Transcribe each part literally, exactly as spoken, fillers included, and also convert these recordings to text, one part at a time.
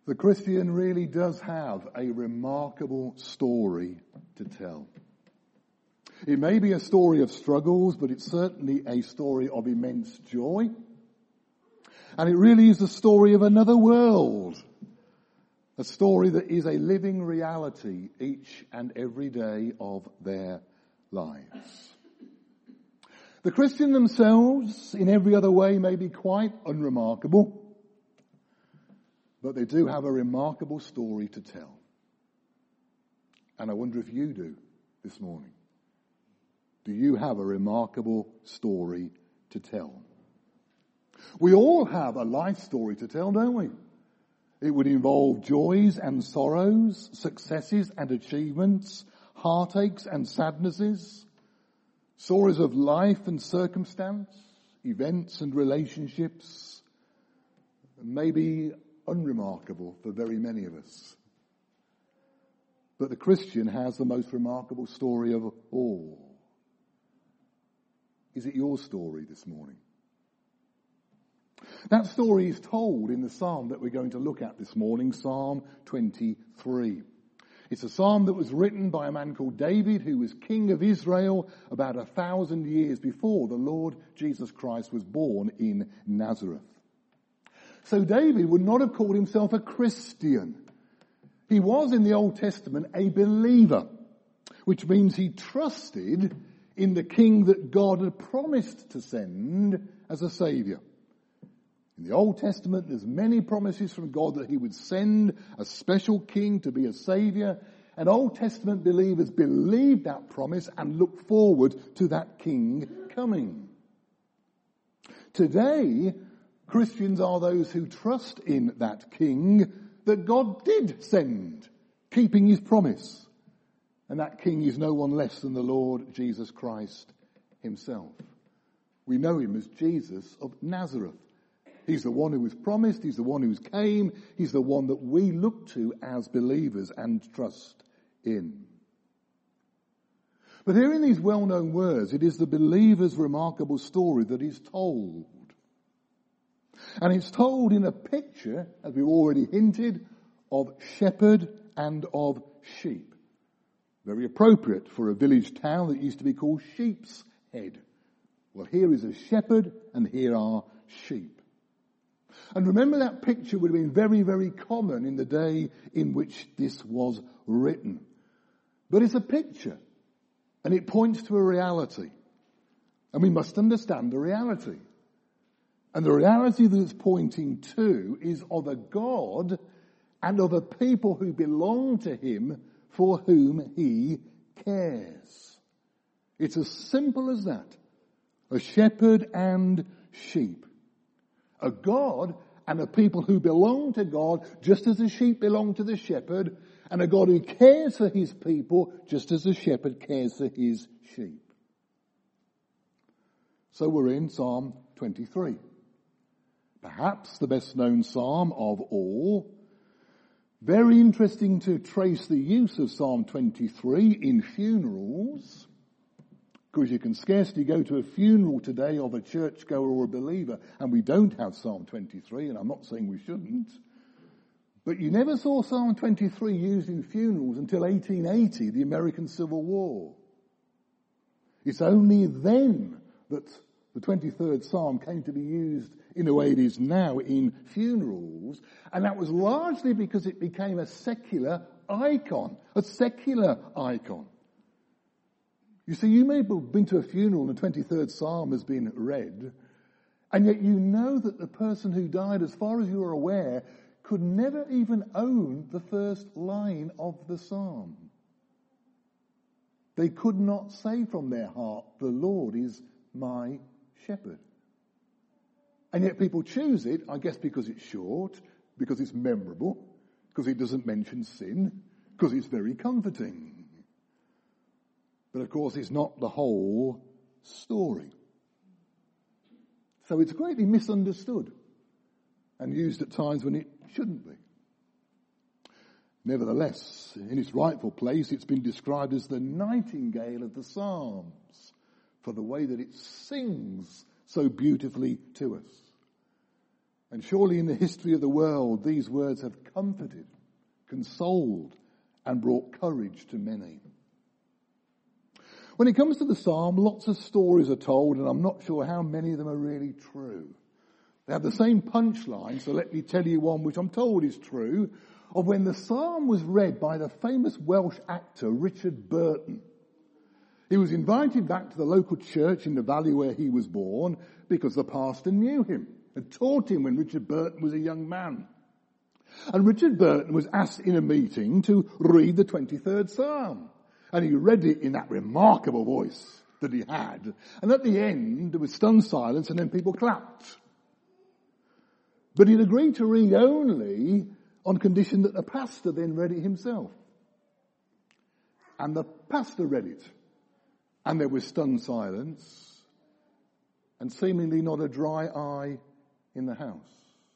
The Christian really does have a remarkable story to tell. It may be a story of struggles, but it's certainly a story of immense joy. And it really is the story of another world. A story that is a living reality each and every day of their lives. The Christian themselves, in every other way, may be quite unremarkable. But they do have a remarkable story to tell. And I wonder if you do this morning. Do you have a remarkable story to tell? We all have a life story to tell, don't we? It would involve joys and sorrows, successes and achievements, heartaches and sadnesses, stories of life and circumstance, events and relationships, maybe unremarkable for very many of us. But the Christian has the most remarkable story of all. Is it your story this morning? That story is told in the psalm that we're going to look at this morning, Psalm twenty-three. It's a psalm that was written by a man called David, who was king of Israel about a thousand years before the Lord Jesus Christ was born in Nazareth. So David would not have called himself a Christian. He was in the Old Testament a believer, which means he trusted in the king that God had promised to send as a saviour. In the Old Testament, there's many promises from God that he would send a special king to be a saviour. And Old Testament believers believed that promise and looked forward to that king coming. Today, Christians are those who trust in that king that God did send, keeping his promise. And that king is no one less than the Lord Jesus Christ himself. We know him as Jesus of Nazareth. He's the one who was promised, he's the one who came, he's the one that we look to as believers and trust in. But here in these well-known words, it is the believer's remarkable story that is told. And it's told in a picture, as we've already hinted, of shepherd and of sheep. Very appropriate for a village town that used to be called Sheep's Head. Well, here is a shepherd and here are sheep. And remember, that picture would have been very, very common in the day in which this was written. But it's a picture and it points to a reality. And we must understand the reality. And the reality that it's pointing to is of a God and of a people who belong to him, for whom he cares. It's as simple as that. A shepherd and sheep. A God and a people who belong to God just as the sheep belong to the shepherd, and a God who cares for his people just as the shepherd cares for his sheep. So we're in Psalm twenty-three. Perhaps the best known psalm of all. Very interesting to trace the use of Psalm twenty-three in funerals, because you can scarcely go to a funeral today of a churchgoer or a believer and we don't have Psalm twenty-three, and I'm not saying we shouldn't. But you never saw Psalm twenty-three used in funerals until eighteen eighty, the American Civil War. It's only then that the twenty-third Psalm came to be used in the way it is now in funerals, and that was largely because it became a secular icon, a secular icon. You see, you may have been to a funeral and the twenty-third Psalm has been read, and yet you know that the person who died, as far as you are aware, could never even own the first line of the Psalm. They could not say from their heart, "The Lord is my shepherd." And yet people choose it, I guess because it's short, because it's memorable, because it doesn't mention sin, because it's very comforting. But of course it's not the whole story. So it's greatly misunderstood and used at times when it shouldn't be. Nevertheless, in its rightful place, it's been described as the nightingale of the Psalms for the way that it sings so beautifully to us. And surely in the history of the world, these words have comforted, consoled, and brought courage to many. When it comes to the psalm, lots of stories are told, and I'm not sure how many of them are really true. They have the same punchline, so let me tell you one which I'm told is true, of when the psalm was read by the famous Welsh actor Richard Burton. He was invited back to the local church in the valley where he was born because the pastor knew him and taught him when Richard Burton was a young man. And Richard Burton was asked in a meeting to read the twenty-third Psalm. And he read it in that remarkable voice that he had. And at the end, there was stunned silence and then people clapped. But he'd agreed to read only on condition that the pastor then read it himself. And the pastor read it. And there was stunned silence. And seemingly not a dry eye in the house.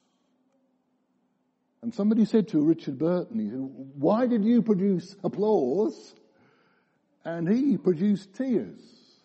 And somebody said to Richard Burton, he said, "Why did you produce applause?" And he produced tears.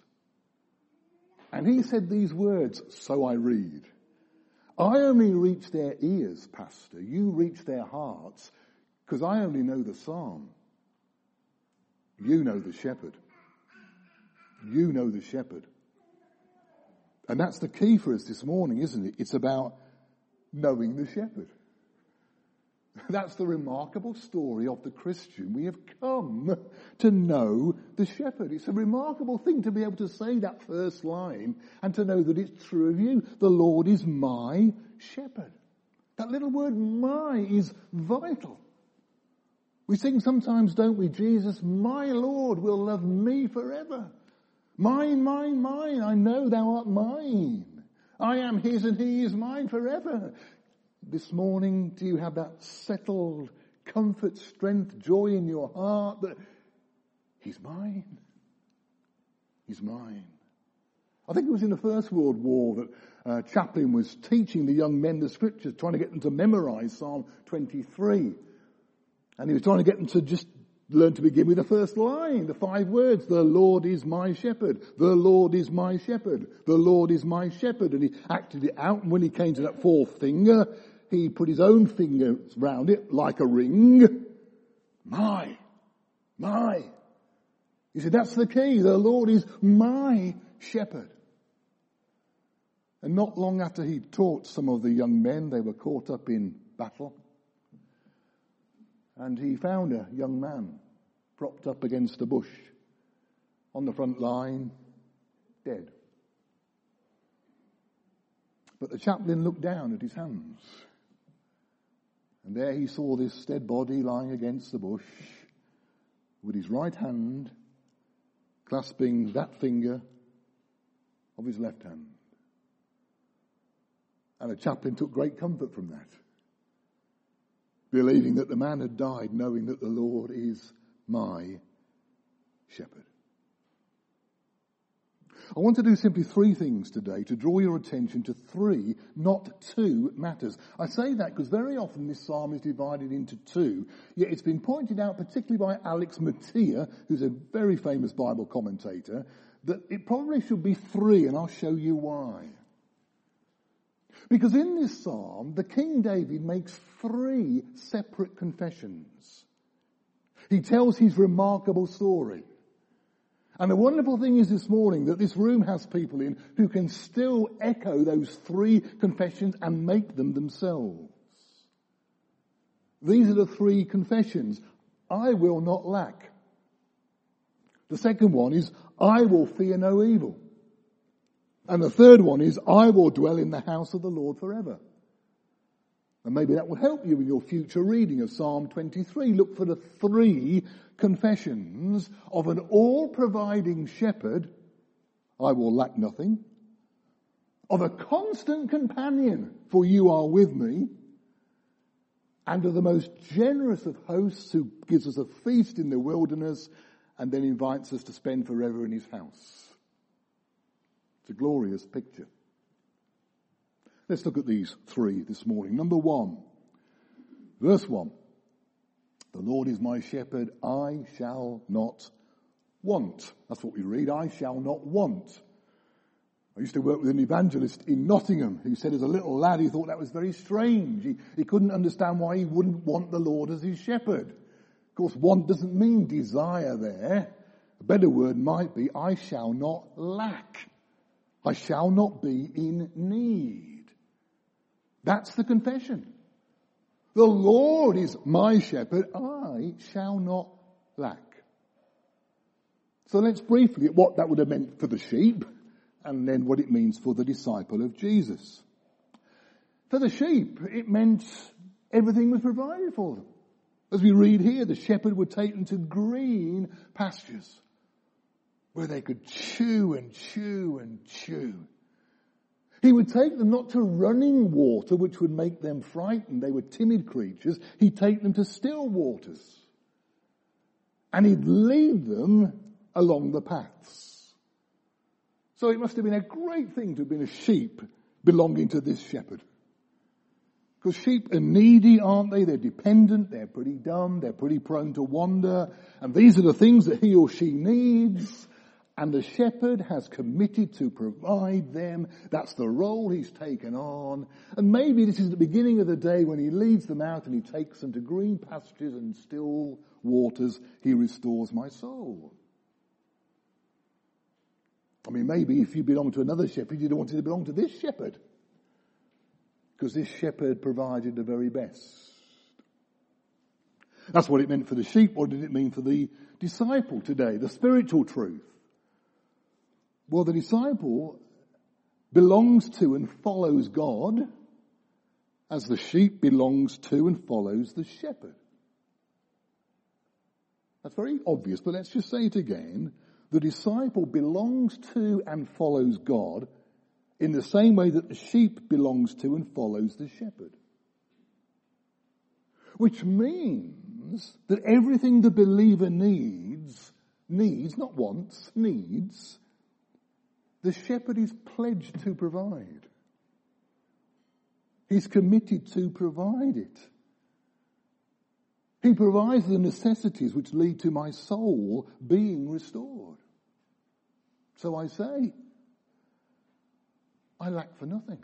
And he said these words, "So I read. I only reach their ears, Pastor. You reach their hearts, because I only know the psalm. You know the shepherd. You know the shepherd." And that's the key for us this morning, isn't it? It's about knowing the shepherd. That's the remarkable story of the Christian. We have come to know the shepherd. It's a remarkable thing to be able to say that first line and to know that it's true of you. The Lord is my shepherd. That little word "my" is vital. We sing sometimes, don't we? Jesus, my Lord, will love me forever. Mine, mine, mine. I know thou art mine. I am his and he is mine forever. This morning, do you have that settled comfort, strength, joy in your heart that he's mine? He's mine. I think it was in the First World War that uh, Chaplin was teaching the young men the scriptures, trying to get them to memorize Psalm twenty-three. And he was trying to get them to just learn to begin with the first line, the five words. The Lord is my shepherd. The Lord is my shepherd. The Lord is my shepherd. And he acted it out. And when he came to that fourth finger, he put his own finger round it like a ring. My. My. He said, that's the key. The Lord is my shepherd. And not long after he taught some of the young men, they were caught up in battle. And he found a young man propped up against a bush on the front line, dead. But the chaplain looked down at his hands. And there he saw this dead body lying against the bush with his right hand clasping that finger of his left hand. And the chaplain took great comfort from that, believing that the man had died, knowing that the Lord is my shepherd. I want to do simply three things today to draw your attention to three, not two, matters. I say that because very often this psalm is divided into two, yet it's been pointed out, particularly by Alex Mattia, who's a very famous Bible commentator, that it probably should be three, and I'll show you why. Because in this psalm, the King David makes three separate confessions. He tells his remarkable story. And the wonderful thing is this morning that this room has people in who can still echo those three confessions and make them themselves. These are the three confessions. I will not lack. The second one is, I will fear no evil. And the third one is, I will dwell in the house of the Lord forever. And maybe that will help you in your future reading of Psalm twenty-three. Look for the three confessions of an all-providing shepherd, I will lack nothing, of a constant companion, for you are with me, and of the most generous of hosts who gives us a feast in the wilderness and then invites us to spend forever in his house. It's a glorious picture. Let's look at these three this morning. Number one, verse one. The Lord is my shepherd, I shall not want. That's what we read, I shall not want. I used to work with an evangelist in Nottingham who said as a little lad he thought that was very strange. He, he couldn't understand why he wouldn't want the Lord as his shepherd. Of course, want doesn't mean desire there. A better word might be, I shall not lack. I shall not be in need. That's the confession. The Lord is my shepherd, I shall not lack. So let's briefly at what that would have meant for the sheep, and then what it means for the disciple of Jesus. For the sheep, it meant everything was provided for them. As we read here, the shepherd would take them to green pastures where they could chew and chew and chew. He would take them not to running water, which would make them frightened. They were timid creatures. He'd take them to still waters. And he'd lead them along the paths. So it must have been a great thing to have been a sheep belonging to this shepherd. Because sheep are needy, aren't they? They're dependent, they're pretty dumb, they're pretty prone to wander. And these are the things that he or she needs. And the shepherd has committed to provide them. That's the role he's taken on. And maybe this is the beginning of the day when he leads them out and he takes them to green pastures and still waters. He restores my soul. I mean, maybe if you belong to another shepherd, you'd want to belong to this shepherd. Because this shepherd provided the very best. That's what it meant for the sheep. What did it mean for the disciple today? The spiritual truth. Well, the disciple belongs to and follows God as the sheep belongs to and follows the shepherd. That's very obvious, but let's just say it again. The disciple belongs to and follows God in the same way that the sheep belongs to and follows the shepherd. Which means that everything the believer needs, needs, not wants, needs, the shepherd is pledged to provide. He's committed to provide it. He provides the necessities which lead to my soul being restored. So I say, I lack for nothing.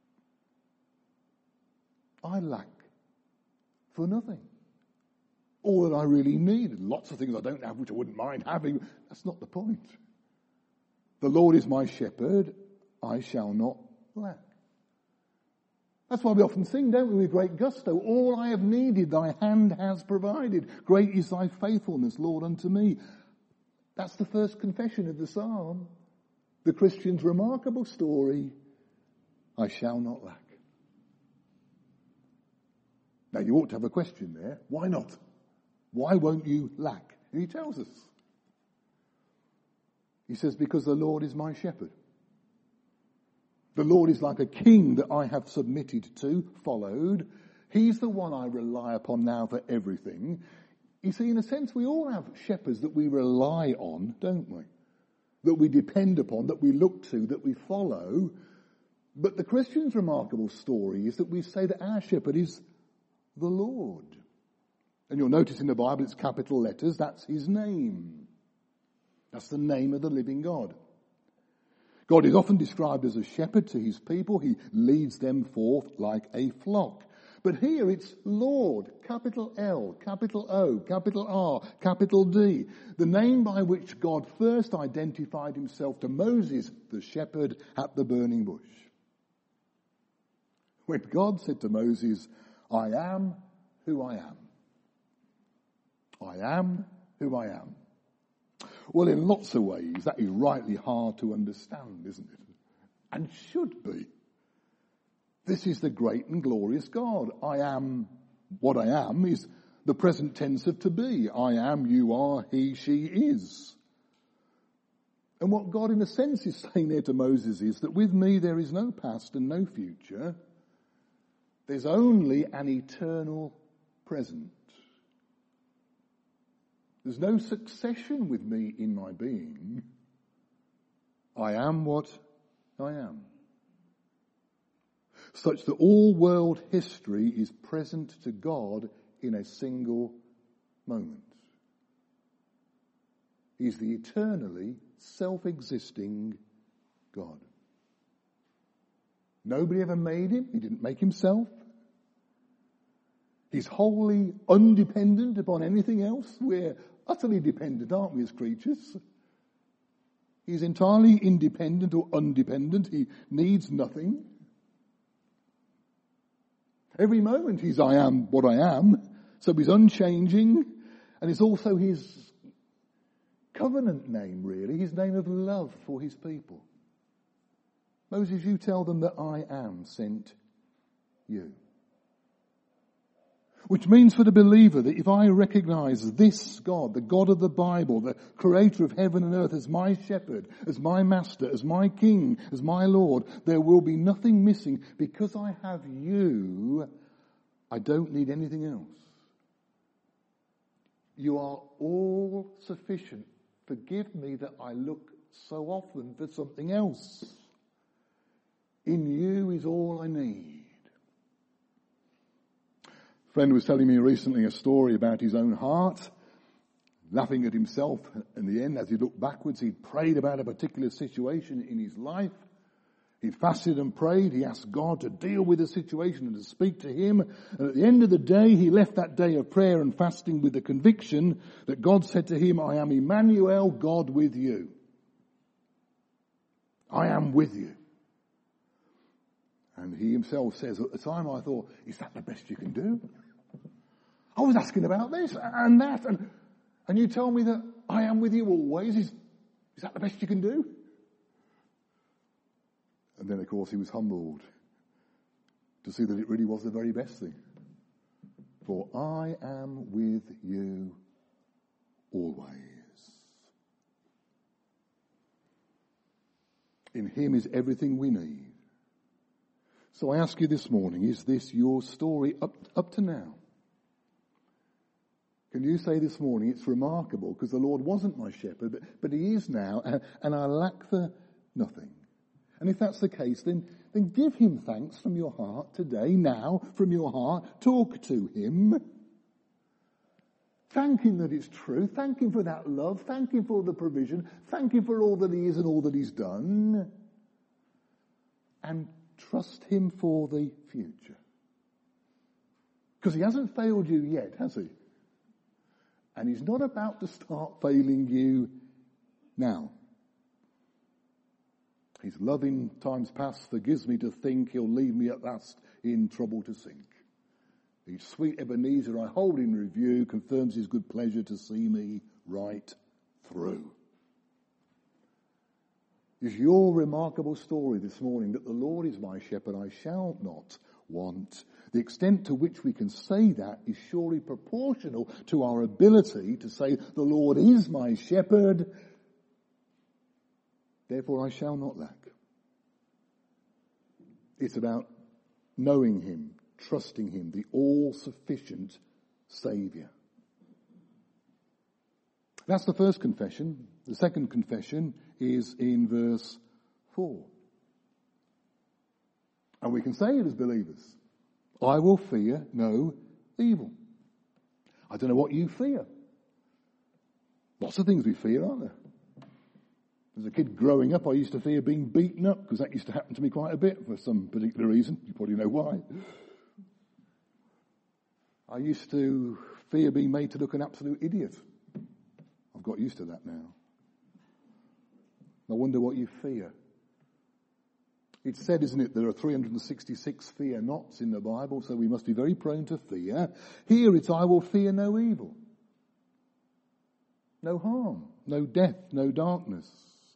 I lack for nothing. All that I really need, lots of things I don't have which I wouldn't mind having, that's not the point. The Lord is my shepherd, I shall not lack. That's why we often sing, don't we, with great gusto, all I have needed, thy hand has provided. Great is thy faithfulness, Lord, unto me. That's the first confession of the psalm. The Christian's remarkable story, I shall not lack. Now you ought to have a question there. Why not? Why won't you lack? And he tells us. He says, because the Lord is my shepherd. The Lord is like a king that I have submitted to, followed. He's the one I rely upon now for everything. You see, in a sense, we all have shepherds that we rely on, don't we? That we depend upon, that we look to, that we follow. But the Christian's remarkable story is that we say that our shepherd is the Lord. And you'll notice in the Bible it's capital letters, that's his name. That's the name of the living God. God is often described as a shepherd to his people. He leads them forth like a flock. But here it's Lord, capital L, capital O, capital R, capital D. The name by which God first identified himself to Moses, the shepherd at the burning bush. When God said to Moses, I am who I am. I am who I am. Well, in lots of ways, that is rightly hard to understand, isn't it? And should be. This is the great and glorious God. I am what I am is the present tense of to be. I am, you are, he, she is. And what God in a sense is saying there to Moses is that with me there is no past and no future. There's only an eternal present. There's no succession with me in my being. I am what I am. Such that all world history is present to God in a single moment. He's the eternally self-existing God. Nobody ever made him. He didn't make himself. He's wholly undependent upon anything else. We're utterly dependent, aren't we, as creatures? He's entirely independent or undependent. He needs nothing. Every moment he's I am what I am. So he's unchanging. And it's also his covenant name, really. His name of love for his people. Moses, you tell them that I am sent you. Which means for the believer that if I recognize this God, the God of the Bible, the creator of heaven and earth, as my shepherd, as my master, as my king, as my Lord, there will be nothing missing. Because I have you, I don't need anything else. You are all sufficient. Forgive me that I look so often for something else. In you is all I need. A friend was telling me recently a story about his own heart, laughing at himself in the end as he looked backwards. He'd prayed about a particular situation in his life. He'd fasted and prayed. He asked God to deal with the situation and to speak to him. And at the end of the day, he left that day of prayer and fasting with the conviction that God said to him, I am Emmanuel, God with you. I am with you. And he himself says, at the time I thought, is that the best you can do? I was asking about this and that, and, and you tell me that I am with you always. Is, is that the best you can do? And then, of course, he was humbled to see that it really was the very best thing. For I am with you always. In him is everything we need. So I ask you this morning, is this your story up, up to now? Can you say this morning, it's remarkable because the Lord wasn't my shepherd, but, but he is now, and, and I lack for nothing. And if that's the case, then, then give him thanks from your heart today, now, from your heart. Talk to him. Thank him that it's true. Thank him for that love. Thank him for the provision. Thank him for all that he is and all that he's done. And trust him for the future. Because he hasn't failed you yet, has he? And he's not about to start failing you now. His love in times past forgives me to think he'll leave me at last in trouble to sink. Each sweet Ebenezer I hold in review confirms his good pleasure to see me right through. Is your remarkable story this morning that the Lord is my shepherd, I shall not want. The extent to which we can say that is surely proportional to our ability to say, the Lord is my shepherd, therefore I shall not lack. It's about knowing him, trusting him, the all-sufficient Saviour. That's the first confession. The second confession is in verse four. And we can say it as believers. I will fear no evil. I don't know what you fear. Lots of things we fear, aren't there? As a kid growing up, I used to fear being beaten up because that used to happen to me quite a bit for some particular reason. You probably know why. I used to fear being made to look an absolute idiot. I've got used to that now. I wonder what you fear. It's said, isn't it, there are three hundred sixty-six fear nots in the Bible, so we must be very prone to fear. Here it's, I will fear no evil. No harm, no death, no darkness.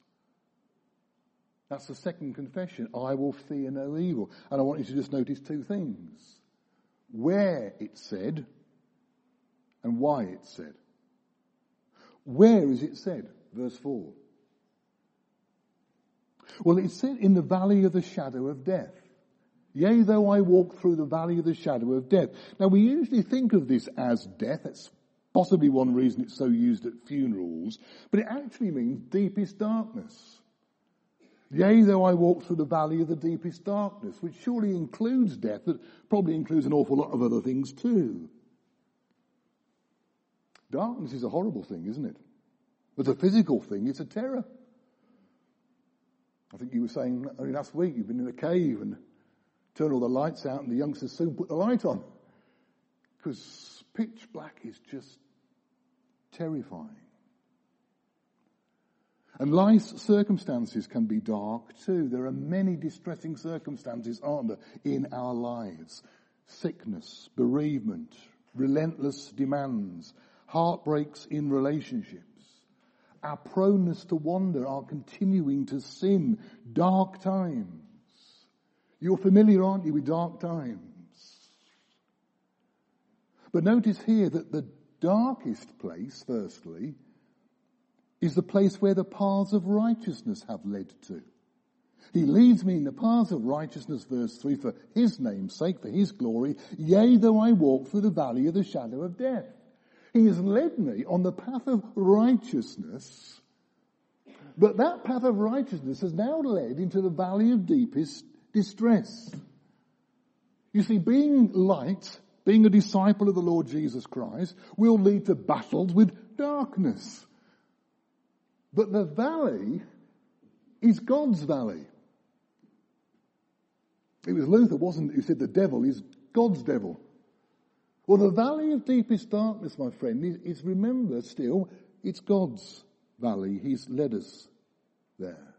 That's the second confession. I will fear no evil. And I want you to just notice two things. Where it's said and why it's said. Where is it said? Verse four. Well, it's said in the valley of the shadow of death. Yea, though I walk through the valley of the shadow of death. Now, we usually think of this as death. That's possibly one reason it's so used at funerals. But it actually means deepest darkness. Yea, though I walk through the valley of the deepest darkness, which surely includes death, but probably includes an awful lot of other things too. Darkness is a horrible thing, isn't it? As a physical thing, it's a terror. I think you were saying only last week you've been in a cave and Turn all the lights out and the youngsters soon put the light on. Because pitch black is just terrifying. And life's circumstances can be dark too. There are many distressing circumstances, aren't there, in our lives. Sickness, bereavement, relentless demands, heartbreaks in relationships. Our proneness to wander, our continuing to sin, dark times. You're familiar, aren't you, with dark times? But notice here that the darkest place, firstly, is the place where the paths of righteousness have led to. He leads me in the paths of righteousness, verse three, for his name's sake, for his glory. Yea, though I walk through the valley of the shadow of death. He has led me on the path of righteousness, but that path of righteousness has now led into the valley of deepest distress. You see, being light, being a disciple of the Lord Jesus Christ, will lead to battles with darkness. But the valley is God's valley. It was Luther, wasn't it, who said the devil is God's devil. Well, the valley of deepest darkness, my friend, is, is remember still, it's God's valley. He's led us there.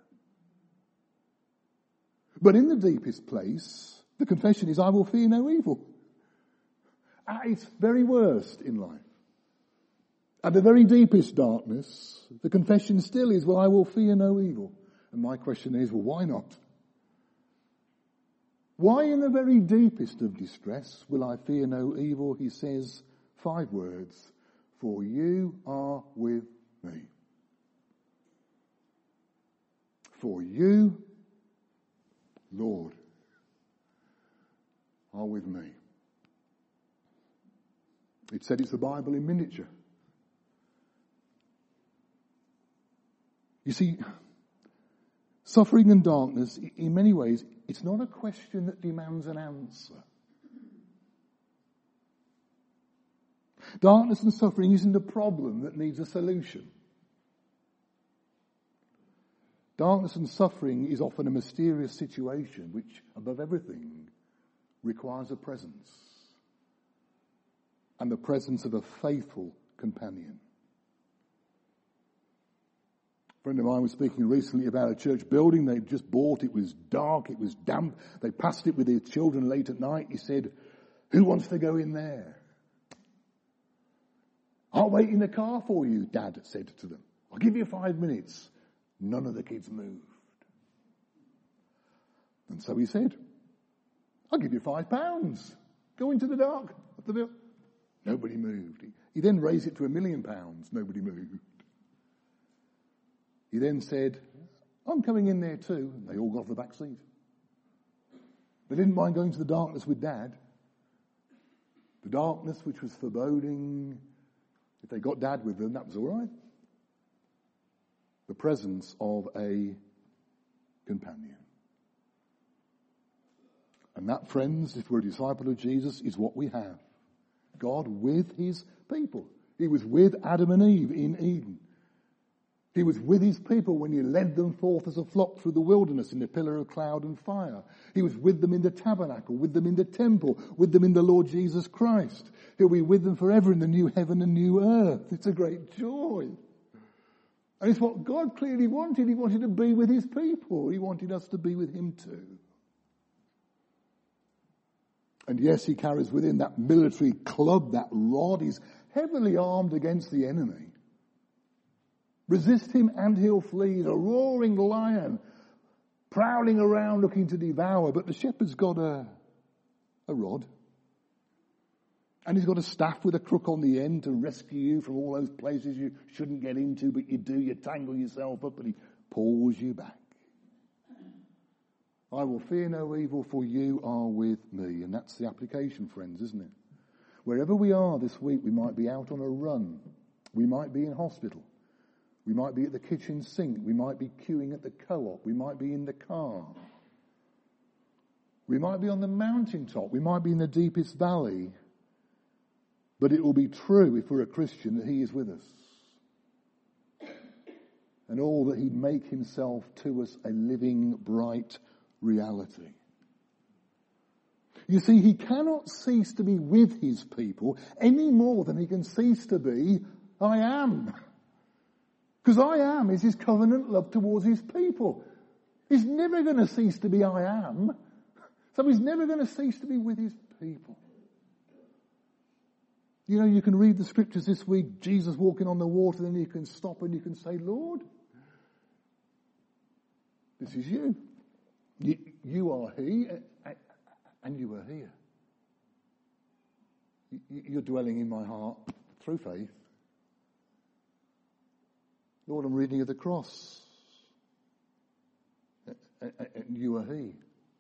But in the deepest place, the confession is, I will fear no evil. At its very worst in life. At the very deepest darkness, the confession still is, well, I will fear no evil. And my question is, well, why not? Why in the very deepest of distress will I fear no evil? He says five words, for you are with me. For you, Lord, are with me. It said it's the Bible in miniature. You see, suffering and darkness, in many ways, it's not a question that demands an answer. Darkness and suffering isn't a problem that needs a solution. Darkness and suffering is often a mysterious situation which, above everything, requires a presence. And the presence of a faithful companion. A friend of mine was speaking recently about a church building they'd just bought. It was dark, it was damp. They passed it with their children late at night. He said, who wants to go in there? I'll wait in the car for you, Dad said to them. I'll give you five minutes. None of the kids moved. And so he said, I'll give you five pounds. Go into the dark of the building. Nobody moved. He then raised it to a million pounds. Nobody moved. He then said, I'm coming in there too. And they all got off the back seat. They didn't mind going to the darkness with Dad. The darkness which was foreboding. If they got Dad with them, that was all right. The presence of a companion. And that, friends, if we're a disciple of Jesus, is what we have. God with his people. He was with Adam and Eve in Eden. He was with his people when he led them forth as a flock through the wilderness in the pillar of cloud and fire. He was with them in the tabernacle, with them in the temple, with them in the Lord Jesus Christ. He'll be with them forever in the new heaven and new earth. It's a great joy. And it's what God clearly wanted. He wanted to be with his people. He wanted us to be with him too. And yes, he carries with him that military club, that rod. He's heavily armed against the enemy. Resist him and he'll flee. He's a roaring lion, prowling around looking to devour. But the shepherd's got a, a rod. And he's got a staff with a crook on the end to rescue you from all those places you shouldn't get into, but you do. You tangle yourself up and he pulls you back. I will fear no evil, for you are with me. And that's the application, friends, isn't it? Wherever we are this week, we might be out on a run. We might be in hospital. We might be at the kitchen sink. We might be queuing at the co-op. We might be in the car. We might be on the mountaintop. We might be in the deepest valley. But it will be true, if we're a Christian, that he is with us. And all that he'd make himself to us a living, bright reality. You see, he cannot cease to be with his people any more than he can cease to be I am. Because I am is his covenant love towards his people. He's never going to cease to be I am. So he's never going to cease to be with his people. You know, you can read the scriptures this week, Jesus walking on the water, then you can stop and you can say, Lord, this is you. You, you are he, and you are here. You're dwelling in my heart through faith. Lord, I'm reading of the cross, and you are he,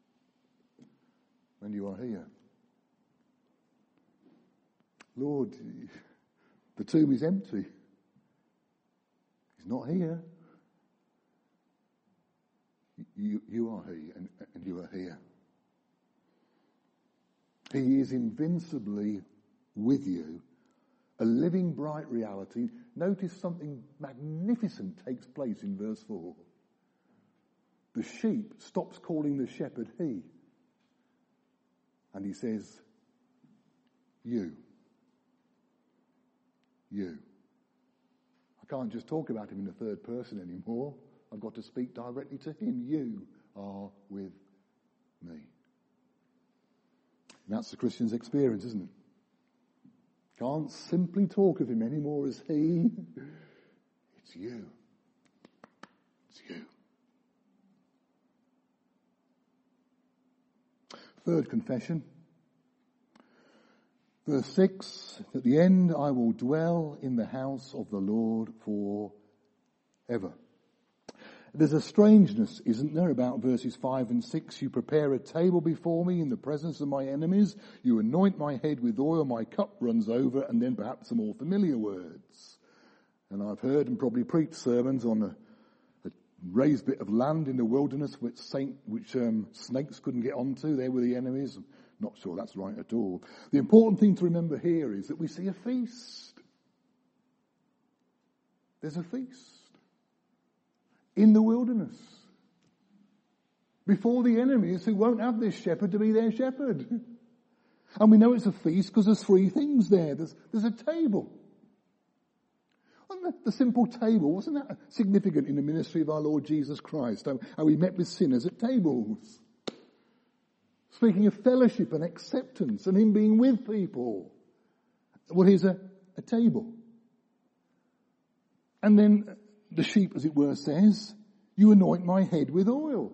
and you are here. Lord, the tomb is empty. He's not here. You, you are he, and, and you are here. He is invincibly with you, a living, bright reality. Notice something magnificent takes place in verse four. The sheep stops calling the shepherd he, and he says, you. You. I can't just talk about him in the third person anymore. I've got to speak directly to him. You are with me. And that's the Christian's experience, isn't it? Can't simply talk of him anymore as he. It's you. It's you. Third confession. Verse six, at the end, I will dwell in the house of the Lord forever. There's a strangeness, isn't there, about verses five and six. You prepare a table before me in the presence of my enemies. You anoint my head with oil, my cup runs over, and then perhaps some more familiar words. And I've heard and probably preached sermons on a, a raised bit of land in the wilderness which, saint, which um, snakes couldn't get onto. They were the enemies. Not sure that's right at all. The important thing to remember here is that we see a feast. There's a feast in the wilderness before the enemies who won't have this shepherd to be their shepherd. And we know it's a feast because there's three things there. There's, there's a table. The simple table, wasn't that significant in the ministry of our Lord Jesus Christ? How, how he met with sinners at tables. Speaking of fellowship and acceptance and him being with people. Well, here's a, a table. And then the sheep, as it were, says, you anoint my head with oil.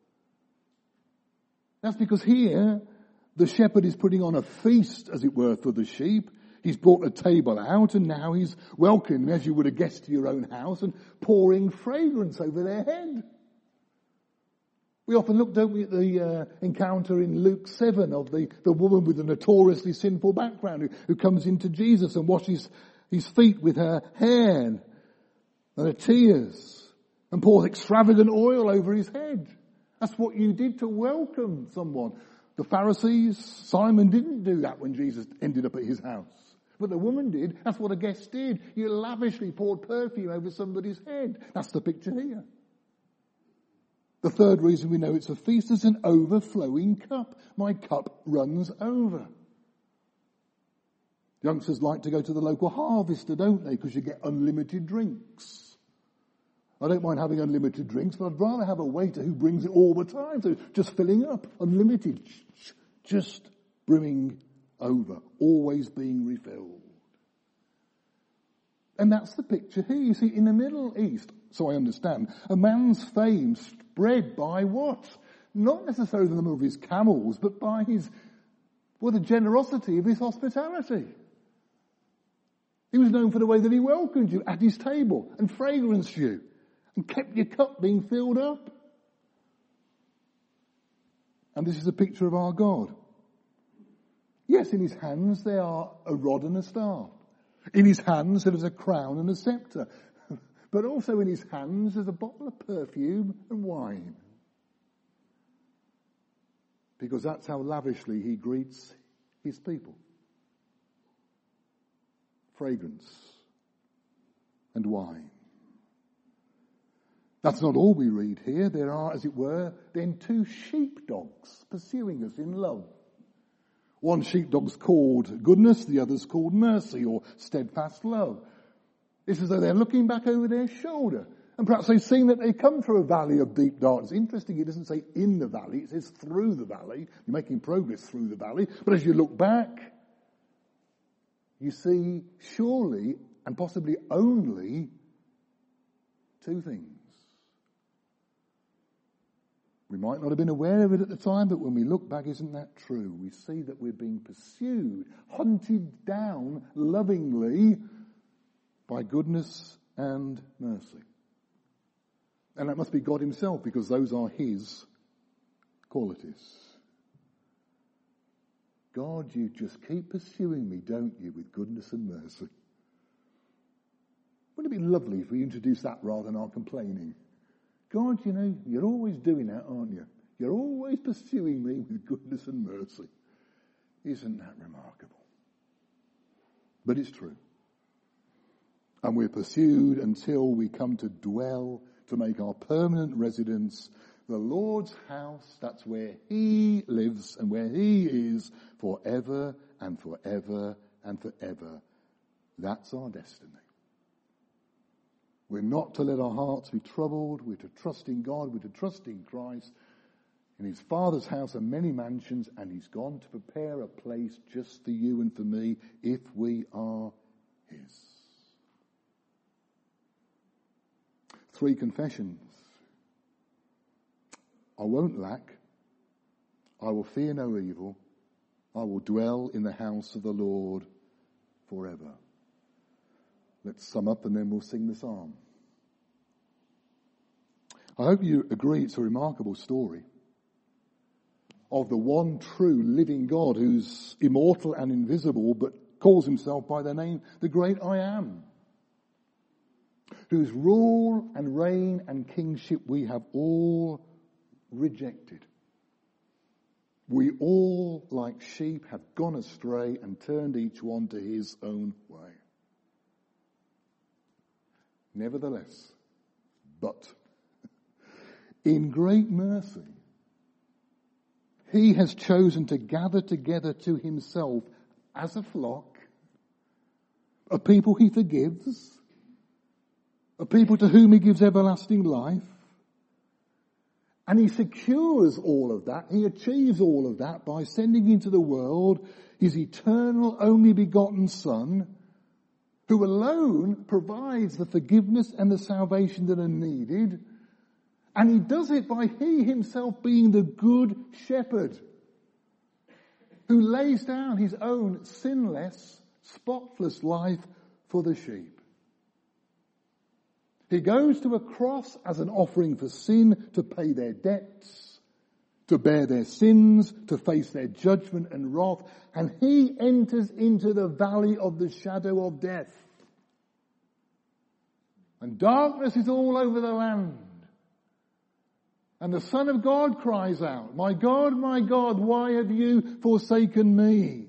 That's because here the shepherd is putting on a feast, as it were, for the sheep. He's brought a table out and now he's welcoming, as you would a guest to your own house, and pouring fragrance over their head. We often look, don't we, at the uh, encounter in Luke seven of the, the woman with a notoriously sinful background who, who comes into Jesus and washes his feet with her hair and her tears and pours extravagant oil over his head. That's what you did to welcome someone. The Pharisees, Simon didn't do that when Jesus ended up at his house. But the woman did. That's what a guest did. You lavishly poured perfume over somebody's head. That's the picture here. The third reason we know it's a feast is an overflowing cup. My cup runs over. Youngsters like to go to the local harvester, don't they? Because you get unlimited drinks. I don't mind having unlimited drinks, but I'd rather have a waiter who brings it all the time. So just filling up, unlimited, just brimming over, always being refilled. And that's the picture here. You see, in the Middle East, so I understand, a man's fame spread by what? Not necessarily the number of his camels, but by his, well, the generosity of his hospitality. He was known for the way that he welcomed you at his table and fragranced you and kept your cup being filled up. And this is a picture of our God. Yes, in his hands there are a rod and a staff. In his hands there is a crown and a scepter. But also in his hands there's a bottle of perfume and wine. Because that's how lavishly he greets his people. Fragrance and wine. That's not all we read here. There are, as it were, then two sheepdogs pursuing us in love. One sheepdog's called goodness, the other's called mercy or steadfast love. It's as though they're looking back over their shoulder. And perhaps they've seen that they come through a valley of deep darkness. Interesting, it doesn't say in the valley, it says through the valley. You're making progress through the valley. But as you look back, you see surely and possibly only two things. We might not have been aware of it at the time, but when we look back, isn't that true? We see that we're being pursued, hunted down lovingly by goodness and mercy. And that must be God himself, because those are his qualities. God, you just keep pursuing me, don't you, with goodness and mercy. Wouldn't it be lovely if we introduced that rather than our complaining? God, you know, you're always doing that, aren't you? You're always pursuing me with goodness and mercy. Isn't that remarkable? But it's true. And we're pursued until we come to dwell, to make our permanent residence the Lord's house. That's where he lives and where he is forever and forever and forever. That's our destiny. We're not to let our hearts be troubled. We're to trust in God. We're to trust in Christ. In his Father's house are many mansions, and he's gone to prepare a place just for you and for me if we are his. Three confessions. I won't lack. I will fear no evil. I will dwell in the house of the Lord forever. Let's sum up and then we'll sing the psalm. I hope you agree it's a remarkable story of the one true living God who's immortal and invisible but calls himself by the name, the great I am, whose rule and reign and kingship we have all rejected. We all, like sheep, have gone astray and turned each one to his own way. Nevertheless, but in great mercy, he has chosen to gather together to himself as a flock a people he forgives, a people to whom he gives everlasting life. And he secures all of that, he achieves all of that by sending into the world his eternal only begotten Son, who alone provides the forgiveness and the salvation that are needed. And he does it by he himself being the good shepherd, who lays down his own sinless, spotless life for the sheep. He goes to a cross as an offering for sin, to pay their debts, to bear their sins, to face their judgment and wrath, and he enters into the valley of the shadow of death. And darkness is all over the land. And the Son of God cries out, "My God, my God, why have you forsaken me?"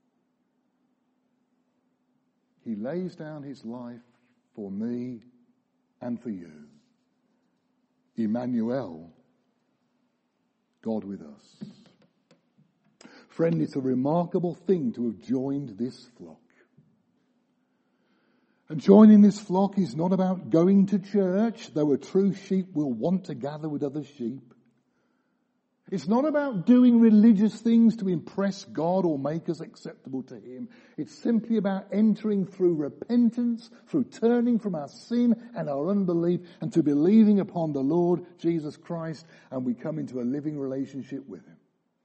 He lays down his life for me and for you. Emmanuel, God with us. Friend, it's a remarkable thing to have joined this flock. And joining this flock is not about going to church, though a true sheep will want to gather with other sheep. It's not about doing religious things to impress God or make us acceptable to him. It's simply about entering through repentance, through turning from our sin and our unbelief, and to believing upon the Lord Jesus Christ, and we come into a living relationship with him.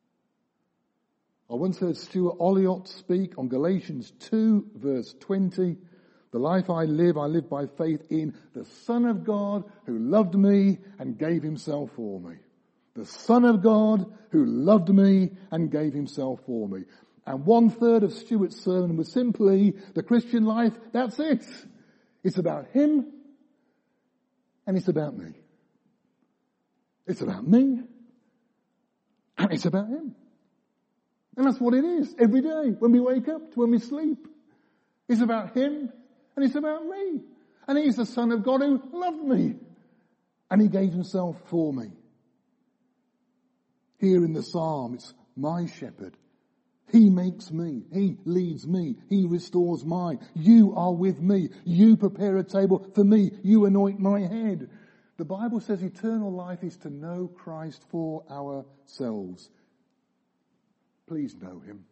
I once heard Stuart Olliott speak on Galatians two, verse twenty. The life I live, I live by faith in the Son of God who loved me and gave himself for me. The Son of God who loved me and gave himself for me. And one third of Stuart's sermon was simply the Christian life. That's it. It's about him and it's about me. It's about me and it's about him. And that's what it is every day when we wake up to when we sleep. It's about him and it's about me. And he's the Son of God who loved me. And he gave himself for me. Here in the psalm, it's my shepherd He makes me. He leads me. He restores mine. You are with me. You prepare a table for me. You anoint my head. The Bible says eternal life is to know Christ for ourselves. Please know him.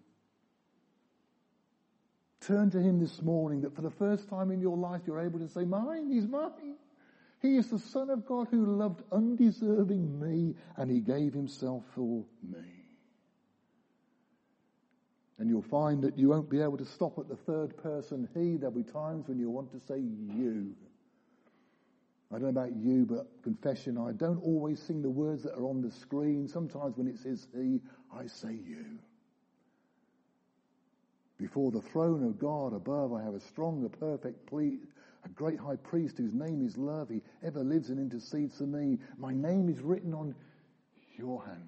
Turn to him this morning, that for the first time in your life you're able to say, mine, he's mine. He is the Son of God who loved undeserving me, and he gave himself for me. And you'll find that you won't be able to stop at the third person he. There'll be times when you'll want to say you. I don't know about you, but confession, I don't always sing the words that are on the screen. Sometimes when it says he, I say you. Before the throne of God above, I have a strong, a perfect plea, a great high priest whose name is love. He ever lives and intercedes for me. My name is written on your hand.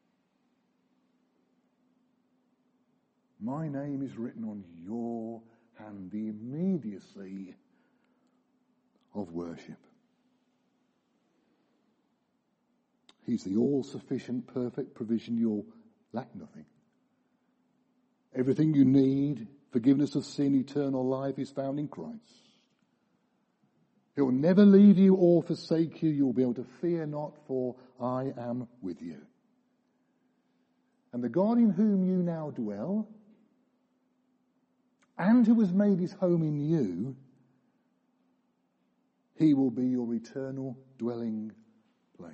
My name is written on your hand. The immediacy of worship. He's the all-sufficient, perfect provision. You'll lack nothing. Everything you need, forgiveness of sin, eternal life, is found in Christ. He'll never leave you or forsake you. You'll be able to fear not, for I am with you. And the God in whom you now dwell, and who has made his home in you, he will be your eternal dwelling place.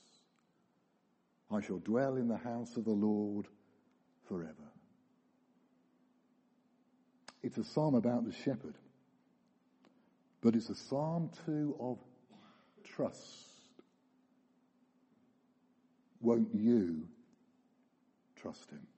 I shall dwell in the house of the Lord forever. It's a psalm about the shepherd, but it's a psalm too of trust. Won't you trust him?